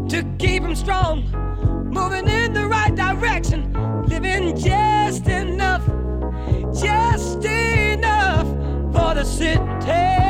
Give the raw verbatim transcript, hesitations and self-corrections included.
to keep him strong, moving in the right direction, living just enough, just enough for the city.